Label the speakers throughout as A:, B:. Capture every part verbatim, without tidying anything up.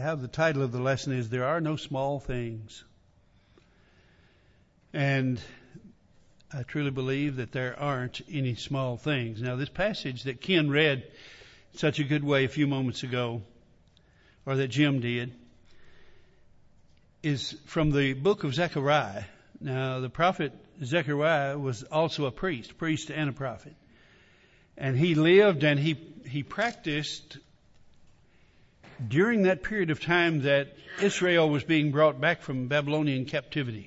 A: have the title of the lesson is There Are No Small Things. And I truly believe that there aren't any small things. Now, this passage that Ken read in such a good way a few moments ago, or that Jim did, is from the book of Zechariah. Now, the prophet Zechariah was also a priest, priest and a prophet. And he lived and he, he practiced during that period of time that Israel was being brought back from Babylonian captivity.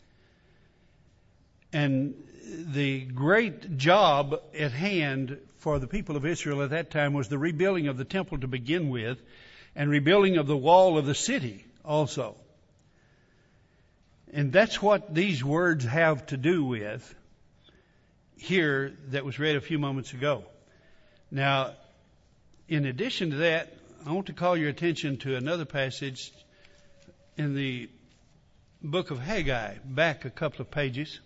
A: And the great job at hand for the people of Israel at that time was the rebuilding of the temple to begin with, and rebuilding of the wall of the city also. And that's what these words have to do with here that was read a few moments ago. Now, in addition to that, I want to call your attention to another passage in the book of Haggai, back a couple of pages.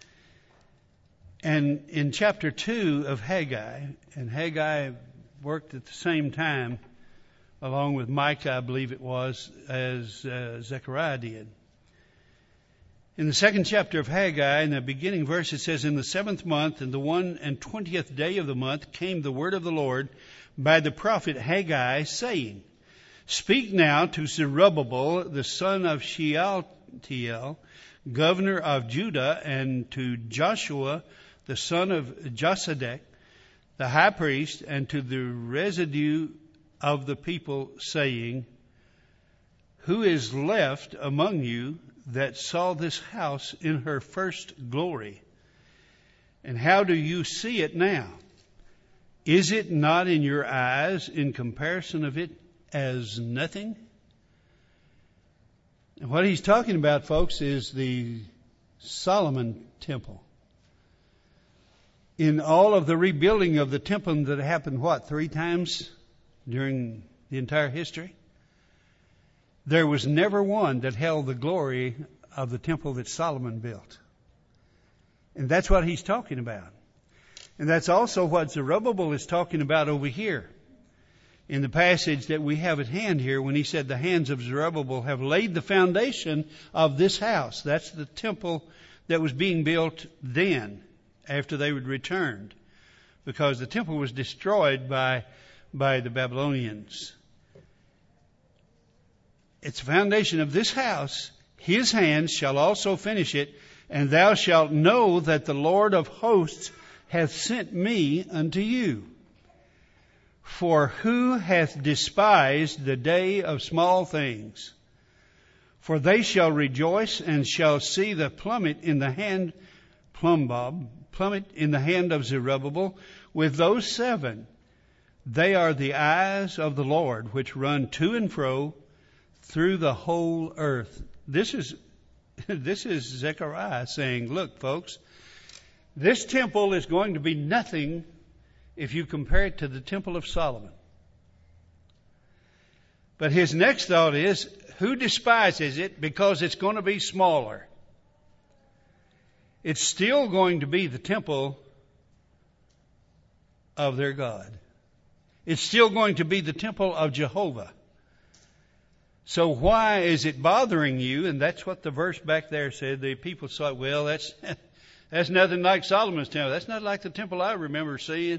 A: And in chapter two of Haggai, and Haggai worked at the same time, along with Micah, I believe it was, as uh, Zechariah did. In the second chapter of Haggai, in the beginning verse, it says, In the seventh month, and the one and twentieth day of the month, came the word of the Lord by the prophet Haggai, saying, Speak now to Zerubbabel, the son of Shealtiel, governor of Judah, and to Joshua, the son of Josedek, the high priest, and to the residue of the people, saying, Who is left among you that saw this house in her first glory? And how do you see it now? Is it not in your eyes in comparison of it as nothing? And what he's talking about, folks, is the Solomon temple. In all of the rebuilding of the temple that happened, what, three times during the entire history? There was never one that held the glory of the temple that Solomon built. And that's what he's talking about. And that's also what Zerubbabel is talking about over here in the passage that we have at hand here when he said the hands of Zerubbabel have laid the foundation of this house. That's the temple that was being built then after they had returned, because the temple was destroyed by, by the Babylonians. It's the foundation of this house. His hands shall also finish it, and thou shalt know that the Lord of hosts hath sent me unto you. For who hath despised the day of small things? For they shall rejoice and shall see the plummet in the hand, plumb bob, plummet in the hand of Zerubbabel with those seven. They are the eyes of the Lord, which run to and fro through the whole earth. This is this is Zechariah saying, look, folks, this temple is going to be nothing if you compare it to the temple of Solomon. But his next thought is, who despises it because it's going to be smaller? It's still going to be the temple of their God. It's still going to be the temple of Jehovah. So why is it bothering you? And that's what the verse back there said. The people thought, well, that's that's nothing like Solomon's temple. That's not like the temple I remember seeing.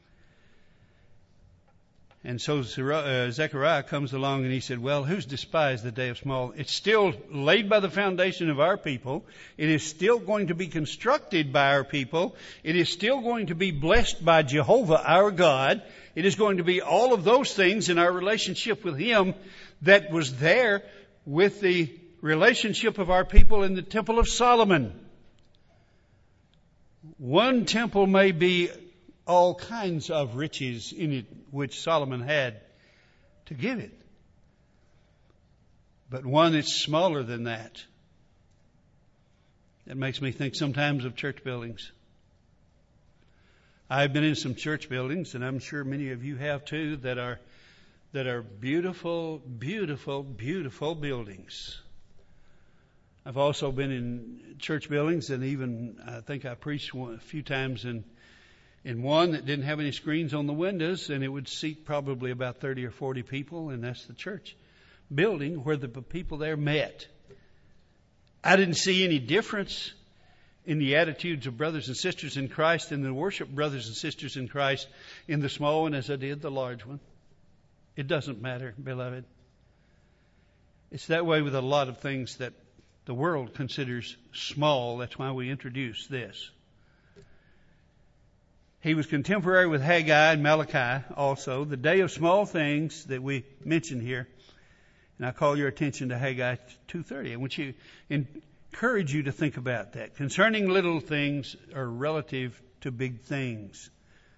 A: And so Zechariah comes along and he said, well, who's despised the day of small? It's still laid by the foundation of our people. It is still going to be constructed by our people. It is still going to be blessed by Jehovah, our God. It is going to be all of those things in our relationship with Him that was there with the relationship of our people in the Temple of Solomon. One temple may be all kinds of riches in it which Solomon had to give it, but one that's smaller than that. That makes me think sometimes of church buildings. I've been in some church buildings, and I'm sure many of you have too, that are that are beautiful, beautiful, beautiful buildings. I've also been in church buildings, and even I think I preached one, a few times in in one that didn't have any screens on the windows, and it would seat probably about thirty or forty people, and that's the church. building where the people there met. I didn't see any difference in the attitudes of brothers and sisters in Christ and the worship brothers and sisters in Christ in the small one as I did the large one. It doesn't matter, beloved. It's that way with a lot of things that the world considers small. That's why we introduce this. He was contemporary with Haggai and Malachi also. The day of small things that we mention here. And I call your attention to Haggai two thirty. I want you encourage you to think about that. Concerning little things are relative to big things.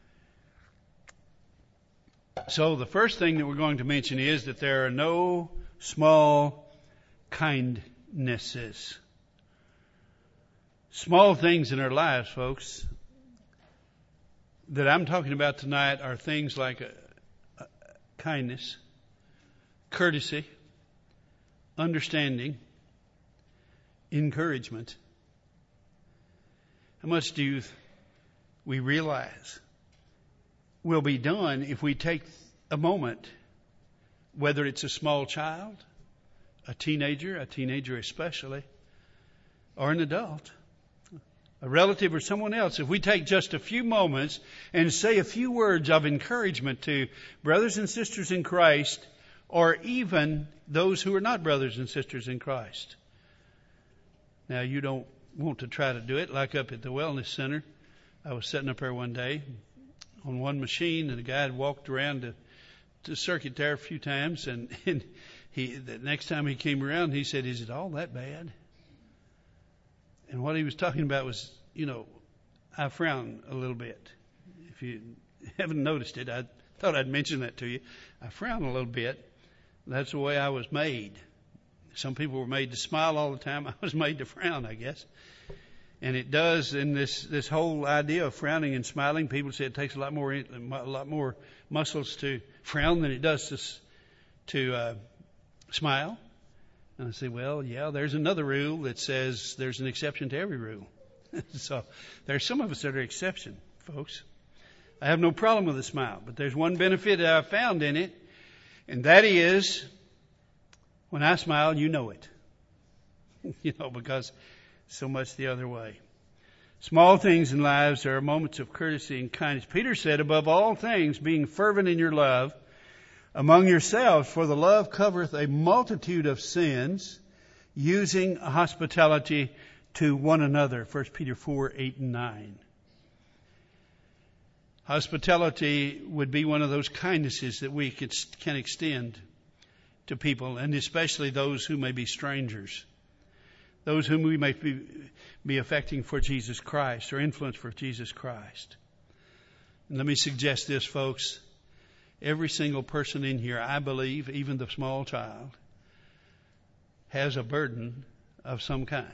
A: So the first thing that we're going to mention is that there are no small kindnesses. Small things in our lives, folks, that I'm talking about tonight are things like a, a kindness, courtesy, understanding, encouragement. How much do you, we realize will be done if we take a moment, whether it's a small child, a teenager, a teenager especially, or an adult, a relative or someone else, if we take just a few moments and say a few words of encouragement to brothers and sisters in Christ, or even those who are not brothers and sisters in Christ. Now, you don't want to try to do it like up at the Wellness Center. I was sitting up there one day on one machine, and a guy had walked around to, to circuit there a few times, and, and he the next time he came around, he said, "Is it all that bad?" And what he was talking about was, you know, I frown a little bit. If you haven't noticed it, I thought I'd mention that to you. I frown a little bit. That's the way I was made. Some people were made to smile all the time. I was made to frown, I guess. And it does in this, this whole idea of frowning and smiling. People say it takes a lot more a lot more muscles to frown than it does to to uh, smile. And I say, well, yeah, there's another rule that says there's an exception to every rule. So there's some of us that are exception, folks. I have no problem with a smile, but there's one benefit that I've found in it, and that is when I smile, you know it. You know, because so much the other way. Small things in lives are moments of courtesy and kindness. Peter said, above all things, being fervent in your love among yourselves, for the love covereth a multitude of sins, using hospitality to one another. First Peter four, eight and nine. Hospitality would be one of those kindnesses that we can extend to people, and especially those who may be strangers. Those whom we may be, be affecting for Jesus Christ or influence for Jesus Christ. And let me suggest this, folks. Every single person in here, I believe, even the small child, has a burden of some kind.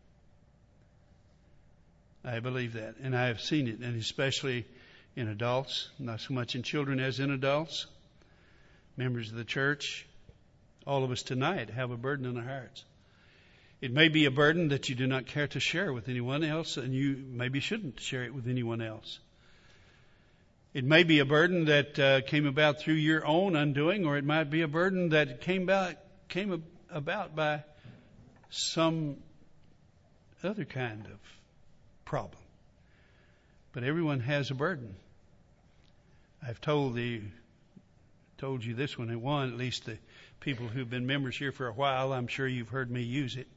A: I believe that, and I have seen it, and especially in adults, not so much in children as in adults, members of the church. All of us tonight have a burden in our hearts. It may be a burden that you do not care to share with anyone else, and you maybe shouldn't share it with anyone else. It may be a burden that uh, came about through your own undoing, or it might be a burden that came about, came about by some other kind of problem. But everyone has a burden. I've told the told you this one and one, at least the people who've been members here for a while, I'm sure you've heard me use it.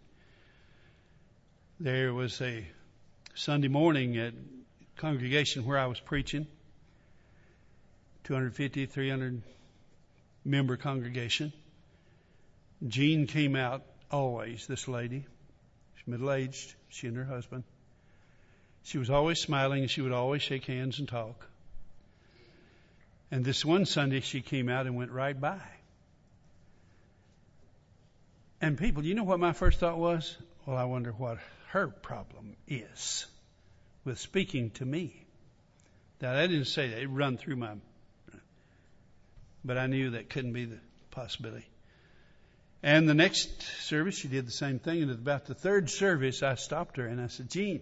A: There was a Sunday morning at congregation where I was preaching, two hundred fifty, three hundred member congregation. Jean came out always, this lady. She's middle-aged, she and her husband. She was always smiling, and she would always shake hands and talk. And this one Sunday, she came out and went right by. And people, you know what my first thought was? Well, I wonder what her problem is with speaking to me. Now, I didn't say that. It run through my... But I knew that couldn't be the possibility. And the next service, she did the same thing. And at about the third service, I stopped her and I said, Jean,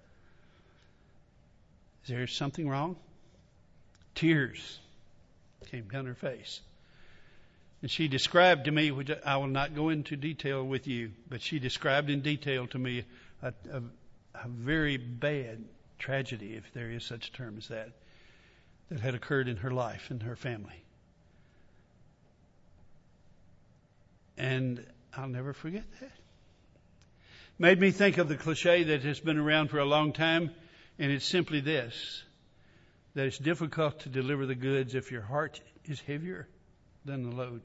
A: is there something wrong? Tears came down her face. And she described to me, which I will not go into detail with you, but she described in detail to me a, a, a very bad tragedy, if there is such a term as that, that had occurred in her life and her family. And I'll never forget that. Made me think of the cliche that has been around for a long time, and it's simply this, that it's difficult to deliver the goods if your heart is heavier than the load.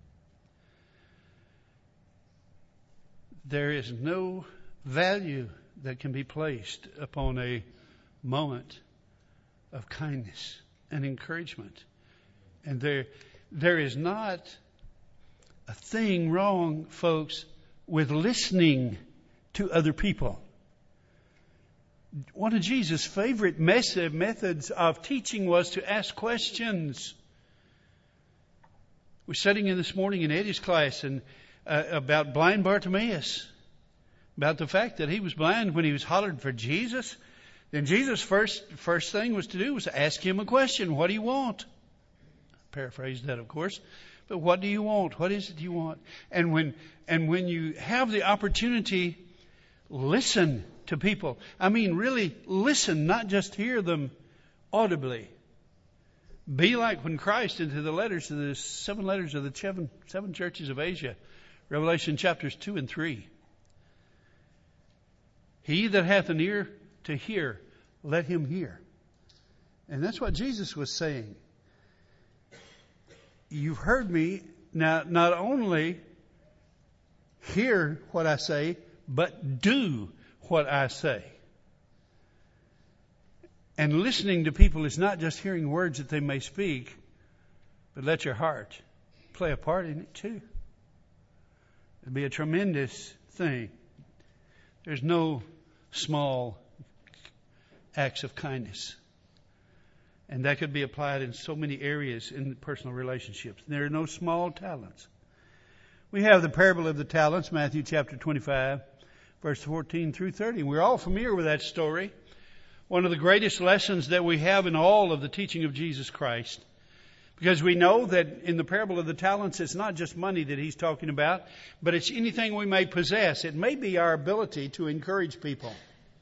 A: There is no value that can be placed upon a moment of kindness and encouragement. And there, there is not a thing wrong, folks, with listening to other people. One of Jesus' favorite methods of teaching was to ask questions. We're sitting in this morning in Eddie's class and uh, about blind Bartimaeus, about the fact that he was blind when he was hollering for Jesus. Then Jesus' first first thing was to do was to ask him a question. What do you want? Paraphrase that, of course. But what do you want? What is it you want? And when and when you have the opportunity, listen to people. I mean, really listen, not just hear them audibly. Be like when Christ into the letters to the seven letters of the seven, seven churches of Asia, Revelation chapters two and three. He that hath an ear to hear, let him hear. And that's what Jesus was saying. You've heard me. Now, not only hear what I say, but do what I say. And listening to people is not just hearing words that they may speak, but let your heart play a part in it too. It'll be a tremendous thing. There's no small acts of kindness. And that could be applied in so many areas in personal relationships. There are no small talents. We have the parable of the talents, Matthew chapter twenty-five, verse fourteen through thirty. We're all familiar with that story. One of the greatest lessons that we have in all of the teaching of Jesus Christ. Because we know that in the parable of the talents, it's not just money that he's talking about, but it's anything we may possess. It may be our ability to encourage people.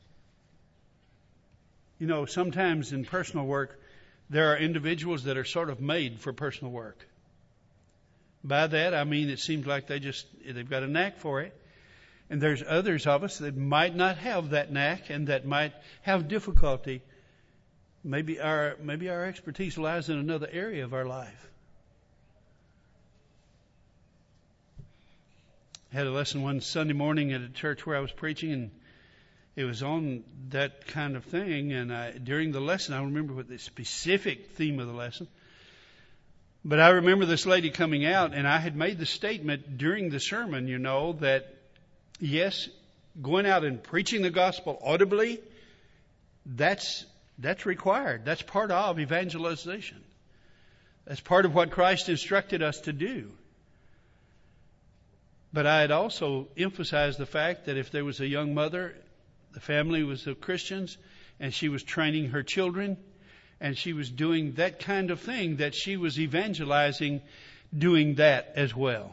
A: You know, sometimes in personal work, there are individuals that are sort of made for personal work. By that, I mean it seems like they just, they've got a knack for it. And there's others of us that might not have that knack and that might have difficulty. Maybe our maybe our expertise lies in another area of our life. I had a lesson one Sunday morning at a church where I was preaching, and it was on that kind of thing. And I, during the lesson, I don't remember what the specific theme of the lesson, but I remember this lady coming out, and I had made the statement during the sermon, you know, that yes, going out and preaching the gospel audibly, that's that's required. That's part of evangelization. That's part of what Christ instructed us to do. But I had also emphasized the fact that if there was a young mother, the family was of Christians, and she was training her children, and she was doing that kind of thing, that she was evangelizing, doing that as well.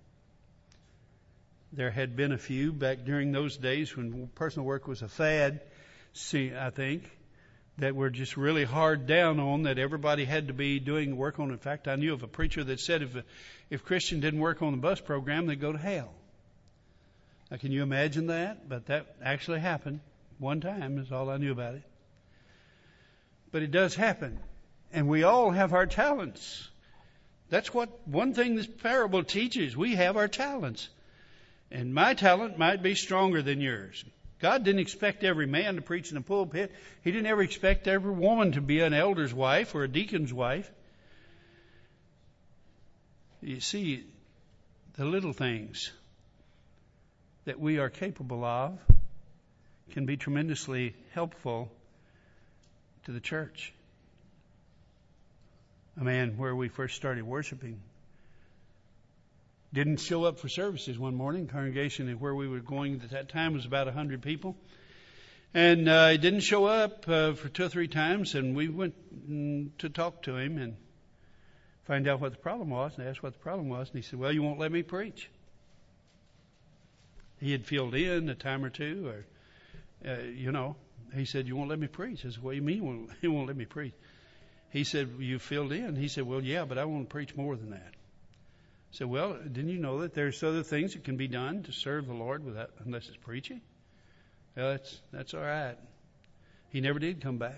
A: There had been a few back during those days when personal work was a fad, see, I think, that were just really hard down on, that everybody had to be doing work on. In fact, I knew of a preacher that said if a, if Christian didn't work on the bus program, they'd go to hell. Now, can you imagine that? But that actually happened one time, is all I knew about it. But it does happen. And we all have our talents. That's what one thing this parable teaches. We have our talents. And my talent might be stronger than yours. God didn't expect every man to preach in the pulpit. He didn't ever expect every woman to be an elder's wife or a deacon's wife. You see, the little things that we are capable of can be tremendously helpful to the church. A man where we first started worshiping didn't show up for services one morning. Congregation where we were going at that time was about one hundred people. And uh, he didn't show up uh, for two or three times, and we went mm, to talk to him. And find out what the problem was, and asked what the problem was. And he said, well, you won't let me preach. He had filled in a time or two, or, uh, you know, he said, you won't let me preach. I said, what do you mean you won't, you won't let me preach? He said, you filled in. He said, well, yeah, but I want to preach more than that. I said, well, didn't you know that there's other things that can be done to serve the Lord without, unless it's preaching? Well, that's, that's all right. He never did come back.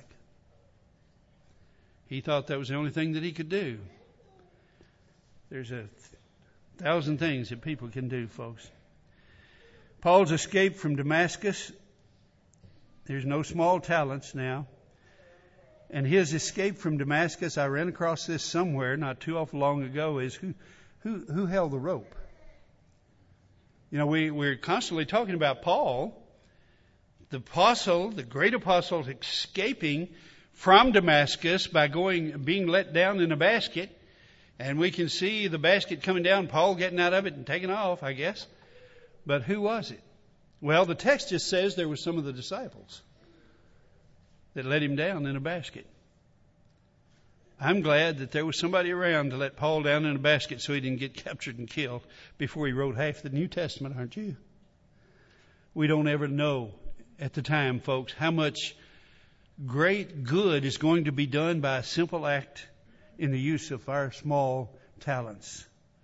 A: He thought that was the only thing that he could do. There's a thousand things that people can do, folks. Paul's escape from Damascus. There's no small talents now. And his escape from Damascus, I ran across this somewhere not too awful long ago, is who who who held the rope? You know, we, we're constantly talking about Paul, the apostle, the great apostle, escaping from Damascus by going being let down in a basket. And we can see the basket coming down, Paul getting out of it and taking off, I guess. But who was it? Well, the text just says there were some of the disciples that let him down in a basket. I'm glad that there was somebody around to let Paul down in a basket so he didn't get captured and killed before he wrote half the New Testament, aren't you? We don't ever know at the time, folks, how much great good is going to be done by a simple act in the use of our small talents.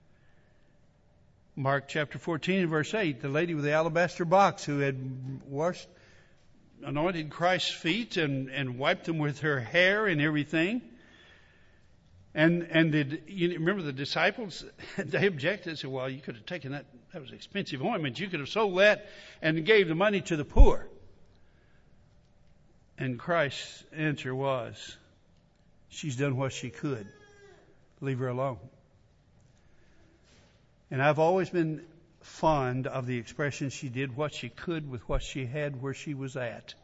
A: Mark chapter fourteen and verse eight, the lady with the alabaster box who had washed, anointed Christ's feet and, and wiped them with her hair and everything. And and did you remember the disciples? They objected. Said, "Well, you could have taken that. That was expensive ointment. You could have sold that and gave the money to the poor." And Christ's answer was, "She's done what she could. Leave her alone." And I've always been fond of the expression, "She did what she could with what she had where she was at."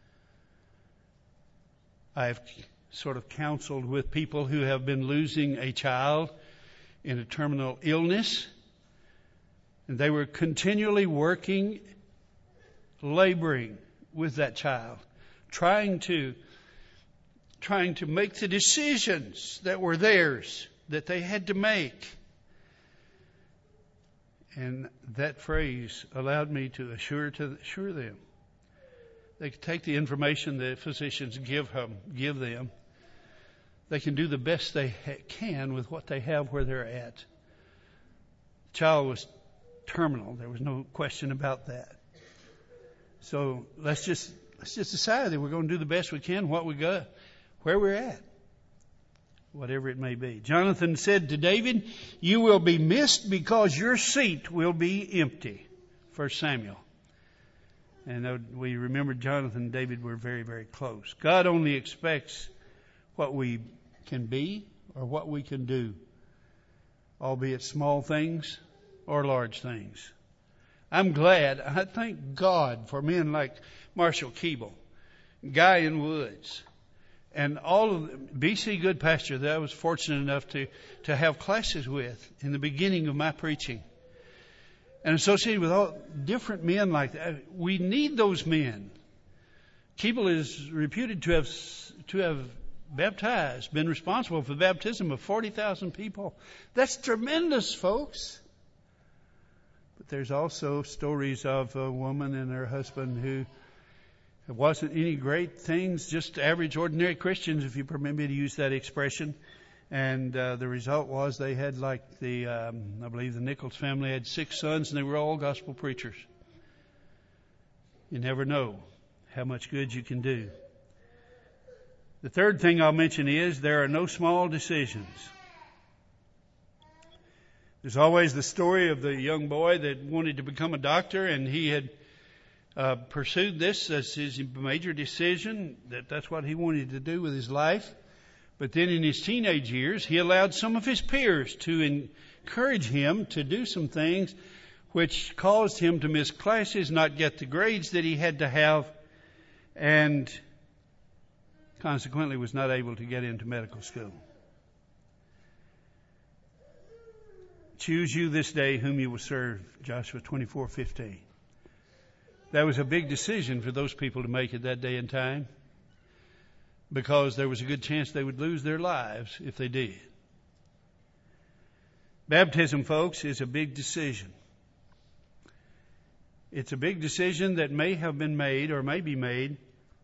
A: I've sort of counseled with people who have been losing a child in a terminal illness, and they were continually working, laboring with that child, trying to trying to make the decisions that were theirs, that they had to make. And that phrase allowed me to assure to assure them they can take the information the physicians give them, give them. They can do the best they ha- can with what they have where they're at. The child was terminal. There was no question about that. So let's just let's just decide that we're going to do the best we can, what we got, where we're at, whatever it may be. Jonathan said to David, "You will be missed because your seat will be empty." First Samuel. And we remember Jonathan and David were very, very close. God only expects what we can be or what we can do, albeit small things or large things. I'm glad, I thank God for men like Marshall Keeble, Guy in Woods, and all of the, B C Goodpasture that I was fortunate enough to, to have classes with in the beginning of my preaching. And associated with all different men like that. We need those men. Keeble is reputed to have to have baptized, been responsible for the baptism of forty thousand people. That's tremendous, folks. But there's also stories of a woman and her husband who it wasn't any great things, just average, ordinary Christians, if you permit me to use that expression. And uh, the result was they had like the, um, I believe the Nichols family had six sons, and they were all gospel preachers. You never know how much good you can do. The third thing I'll mention is there are no small decisions. There's always the story of the young boy that wanted to become a doctor, and he had uh, pursued this as his major decision, that that's what he wanted to do with his life. But then in his teenage years, he allowed some of his peers to encourage him to do some things which caused him to miss classes, not get the grades that he had to have, and consequently was not able to get into medical school. Choose you this day whom you will serve, Joshua twenty-four fifteen. That was a big decision for those people to make at that day and time, because there was a good chance they would lose their lives if they did. Baptism, folks, is a big decision. It's a big decision that may have been made or may be made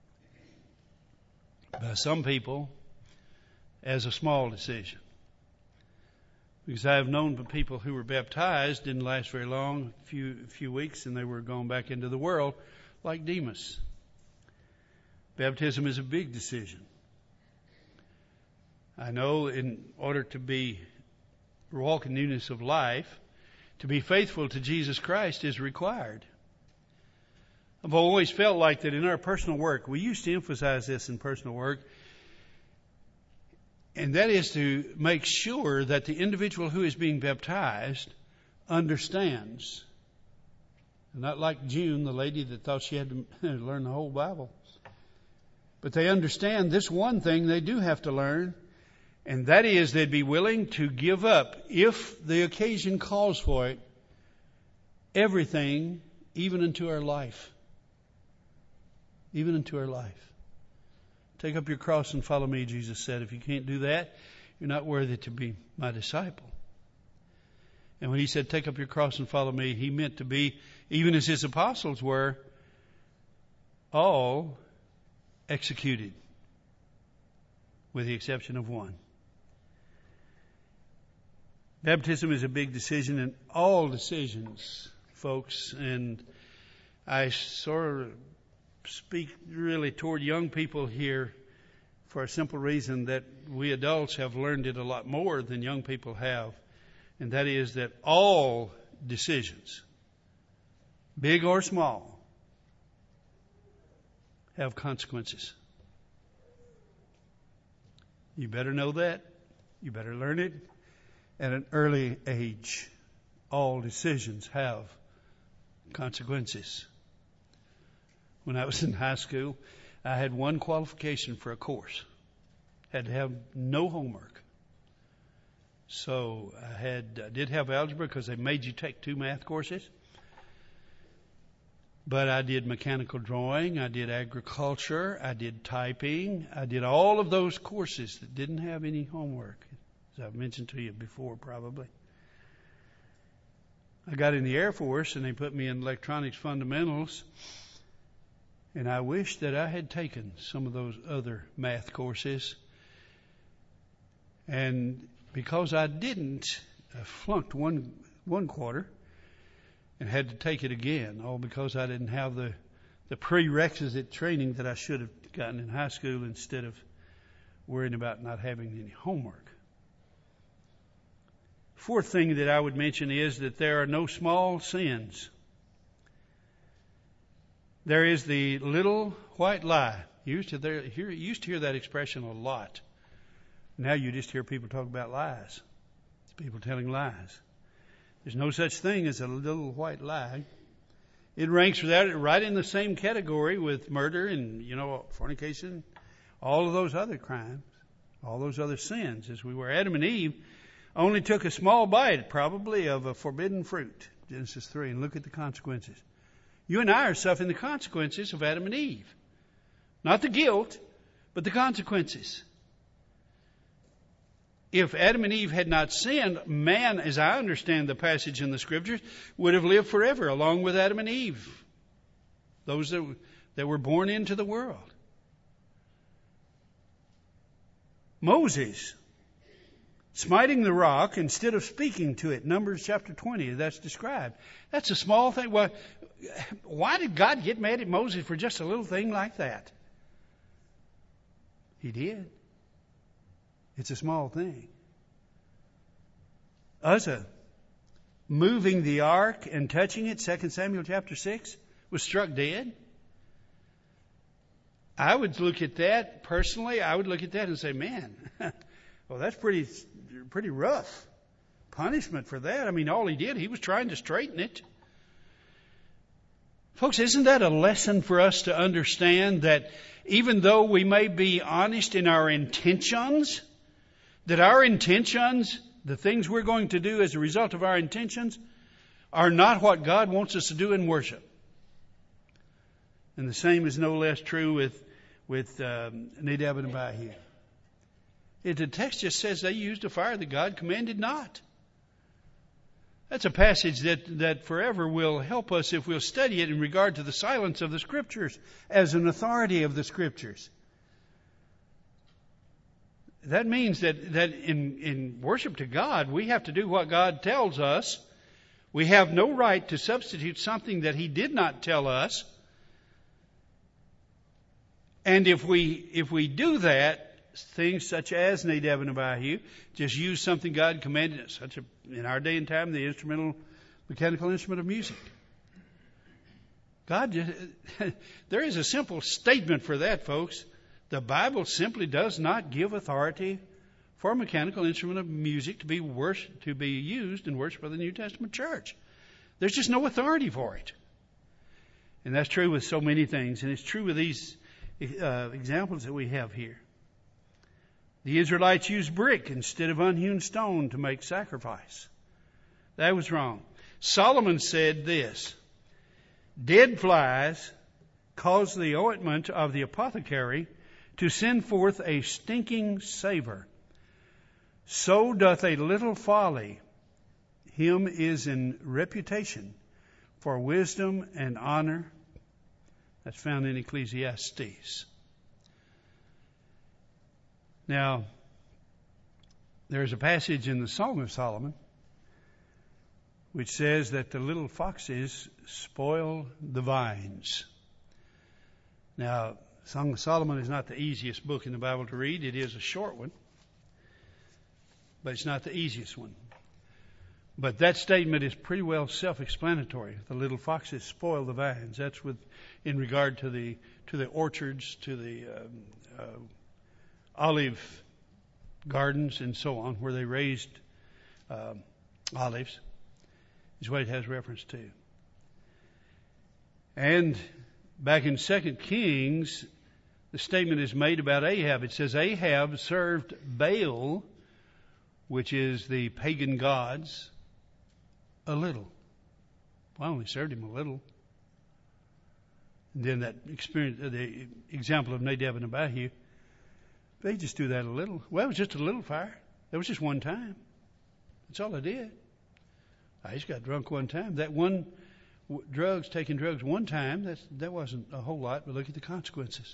A: by some people as a small decision. Because I have known people who were baptized, didn't last very long, a few, a few weeks, and they were going back into the world like Demas. Baptism is a big decision. I know in order to be walk in newness of life, to be faithful to Jesus Christ is required. I've always felt like that in our personal work. We used to emphasize this in personal work, and that is to make sure that the individual who is being baptized understands. Not like June, the lady that thought she had to learn the whole Bible. But they understand this one thing they do have to learn, and that is they'd be willing to give up, if the occasion calls for it, everything, even into our life. Even into our life. Take up your cross and follow me, Jesus said. If you can't do that, you're not worthy to be my disciple. And when he said, take up your cross and follow me, he meant to be, even as his apostles were, all executed, with the exception of one. Baptism is a big decision, and all decisions, folks, and I sort of speak really toward young people here for a simple reason that we adults have learned it a lot more than young people have, and that is that all decisions, big or small, have consequences. You better know that. You better learn it. At an early age, all decisions have consequences. When I was in high school, I had one qualification for a course. Had to have no homework. So I had I did have algebra because they made you take two math courses. But I did mechanical drawing, I did agriculture, I did typing, I did all of those courses that didn't have any homework, as I've mentioned to you before probably. I got in the Air Force and they put me in electronics fundamentals, and I wish that I had taken some of those other math courses. And because I didn't, I flunked one one quarter and had to take it again, all because I didn't have the, the prerequisite training that I should have gotten in high school instead of worrying about not having any homework. Fourth thing that I would mention is that there are no small sins. There is the little white lie. You used to, there, hear, you used to hear that expression a lot. Now you just hear people talk about lies. It's people telling lies. There's no such thing as a little white lie. It ranks right in the same category with murder and, you know, fornication, all of those other crimes, all those other sins. As we were, Adam and Eve only took a small bite, probably, of a forbidden fruit, Genesis three, and look at the consequences. You and I are suffering the consequences of Adam and Eve. Not the guilt, but the consequences. If Adam and Eve had not sinned, man, as I understand the passage in the Scriptures, would have lived forever along with Adam and Eve, those that, that were born into the world. Moses, smiting the rock instead of speaking to it, Numbers chapter twenty, that's described. That's a small thing. Well, why did God get mad at Moses for just a little thing like that? He did. It's a small thing. Uzzah, moving the ark and touching it, Second Samuel chapter six, was struck dead. I would look at that, personally, I would look at that and say, man, well, that's pretty, pretty rough punishment for that. I mean, all he did, he was trying to straighten it. Folks, isn't that a lesson for us to understand that even though we may be honest in our intentions, that our intentions, the things we're going to do as a result of our intentions, are not what God wants us to do in worship. And the same is no less true with, with um, Nadab and Abihu. It, the text just says they used a fire that God commanded not. That's a passage that, that forever will help us if we'll study it in regard to the silence of the Scriptures as an authority of the Scriptures. That means that, that in, in worship to God, we have to do what God tells us. We have no right to substitute something that He did not tell us. And if we if we do that, things such as Nadab and Abihu, just use something God commanded us, such a, in our day and time, the instrumental, mechanical instrument of music. God, just, there is a simple statement for that, folks. The Bible simply does not give authority for a mechanical instrument of music to be worship, to be used and worshipped by the New Testament church. There's just no authority for it. And that's true with so many things. And it's true with these uh, examples that we have here. The Israelites used brick instead of unhewn stone to make sacrifice. That was wrong. Solomon said this: dead flies cause the ointment of the apothecary to send forth a stinking savor. So doth a little folly him is in reputation for wisdom and honor. That's found in Ecclesiastes. Now, there's a passage in the Song of Solomon which says that the little foxes spoil the vines. Now, Song of Solomon is not the easiest book in the Bible to read. It is a short one, but it's not the easiest one. But that statement is pretty well self-explanatory. The little foxes spoil the vines. That's with in regard to the to the orchards, to the um, uh, olive gardens, and so on, where they raised uh, olives, is what it has reference to. And back in Second Kings, the statement is made about Ahab. It says Ahab served Baal, which is the pagan gods, a little. Well, I only served him a little. And then that experience, the example of Nadab and Abihu, they just do that a little. Well, it was just a little fire. That was just one time. That's all I did. I just got drunk one time. That one w- drugs, taking drugs one time, that's, that wasn't a whole lot, but look at the consequences.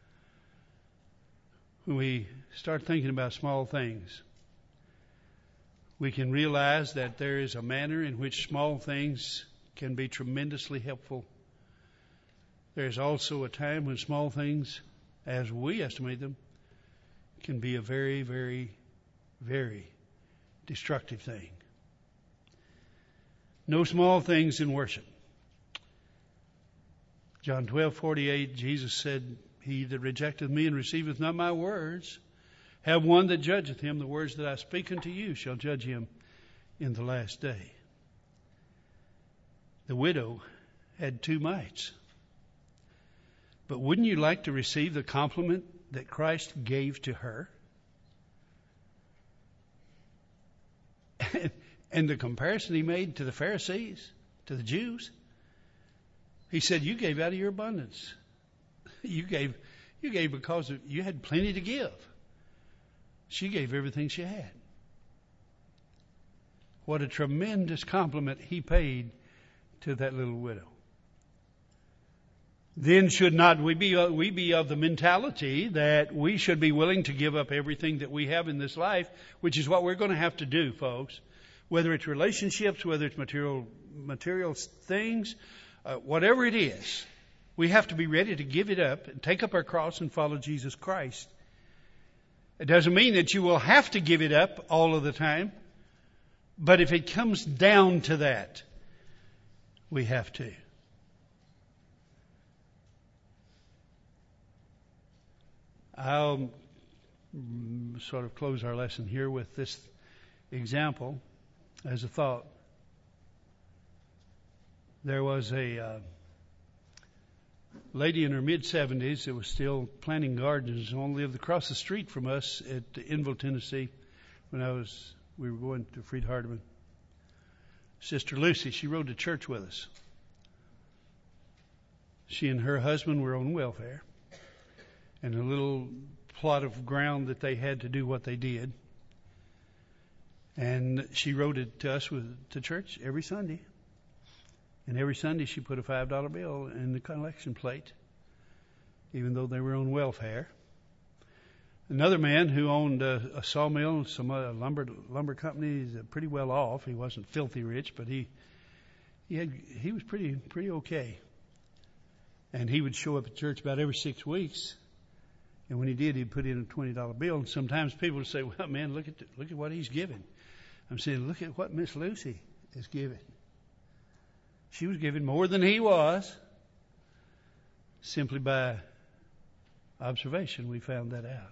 A: When we start thinking about small things, we can realize that there is a manner in which small things can be tremendously helpful. There is also a time when small things, as we estimate them, can be a very, very, very destructive thing. No small things in worship. John twelve forty-eight, Jesus said, he that rejecteth me and receiveth not my words, have one that judgeth him. The words that I speak unto you shall judge him in the last day. The widow had two mites. But wouldn't you like to receive the compliment that Christ gave to her? And the comparison he made to the Pharisees, to the Jews, he said, you gave out of your abundance. You gave, you gave because of, you had plenty to give. She gave everything she had. What a tremendous compliment he paid to that little widow. Then should not we be we be of the mentality that we should be willing to give up everything that we have in this life, which is what we're going to have to do, folks. Whether it's relationships, whether it's material material things, uh, whatever it is, we have to be ready to give it up and take up our cross and follow Jesus Christ. It doesn't mean that you will have to give it up all of the time, but if it comes down to that, we have to. I'll sort of close our lesson here with this example as a thought. There was a uh, lady in her mid-seventies that was still planting gardens and only lived across the street from us at Enville, Tennessee, when I was we were going to Fried Hardeman. Sister Lucy, she rode to church with us. She and her husband were on welfare, and a little plot of ground that they had to do what they did. And she wrote it to us with, to church every Sunday. And every Sunday she put a five dollar bill in the collection plate, even though they were on welfare. Another man who owned a, a sawmill, some uh, lumber lumber companies, uh, pretty well off. He wasn't filthy rich, but he he had he was pretty pretty okay. And he would show up at church about every six weeks. And when he did, he'd put in a twenty dollar bill. And sometimes people would say, "Well, man, look at the, look at what he's giving." I'm saying, look at what Miss Lucy is giving. She was giving more than he was. Simply by observation, we found that out.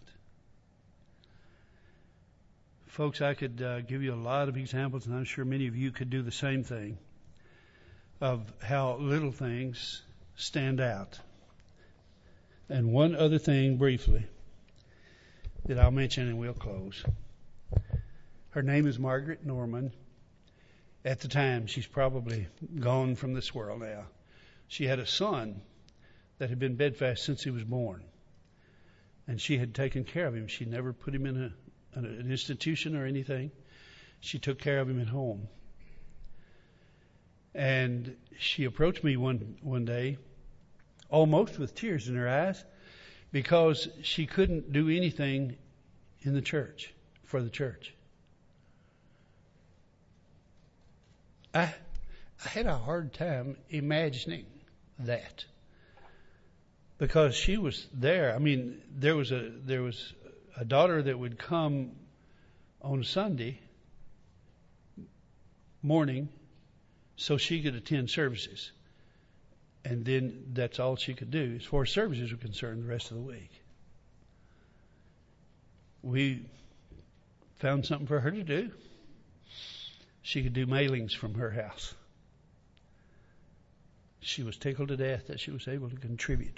A: Folks, I could uh, give you a lot of examples, and I'm sure many of you could do the same thing, of how little things stand out. And one other thing, briefly, that I'll mention and we'll close. Her name is Margaret Norman. At the time, she's probably gone from this world now. She had a son that had been bedfast since he was born. And she had taken care of him. She never put him in a, an institution or anything. She took care of him at home. And she approached me one, one day, almost with tears in her eyes, because she couldn't do anything in the church, for the church. I, I had a hard time imagining that, because she was there. I mean, there was a there was a daughter that would come on Sunday morning so she could attend services, and then that's all she could do as far as services were concerned the rest of the week. We found something for her to do. She could do mailings from her house. She was tickled to death that she was able to contribute.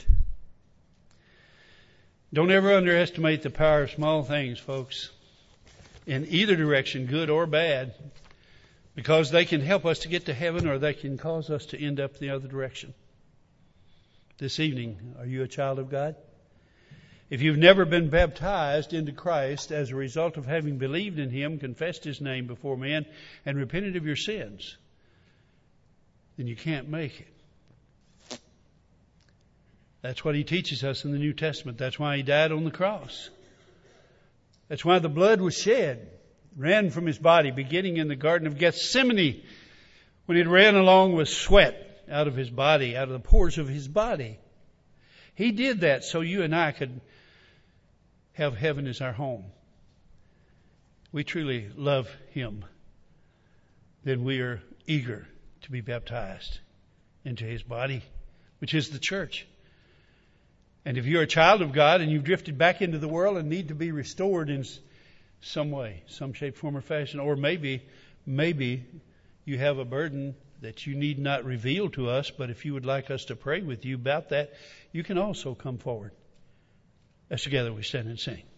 A: Don't ever underestimate the power of small things, folks, in either direction, good or bad, because they can help us to get to heaven, or they can cause us to end up the other direction. This evening, are you a child of God? If you've never been baptized into Christ as a result of having believed in Him, confessed His name before men, and repented of your sins, then you can't make it. That's what He teaches us in the New Testament. That's why He died on the cross. That's why the blood was shed, ran from His body, beginning in the Garden of Gethsemane, when it ran along with sweat out of His body, out of the pores of His body. He did that so you and I could have heaven as our home. We truly love Him. Then we are eager to be baptized into His body, which is the church. And if you're a child of God and you've drifted back into the world and need to be restored in some way, some shape, form, or fashion, or maybe, maybe you have a burden that you need not reveal to us, but if you would like us to pray with you about that, you can also come forward. As together we stand and sing.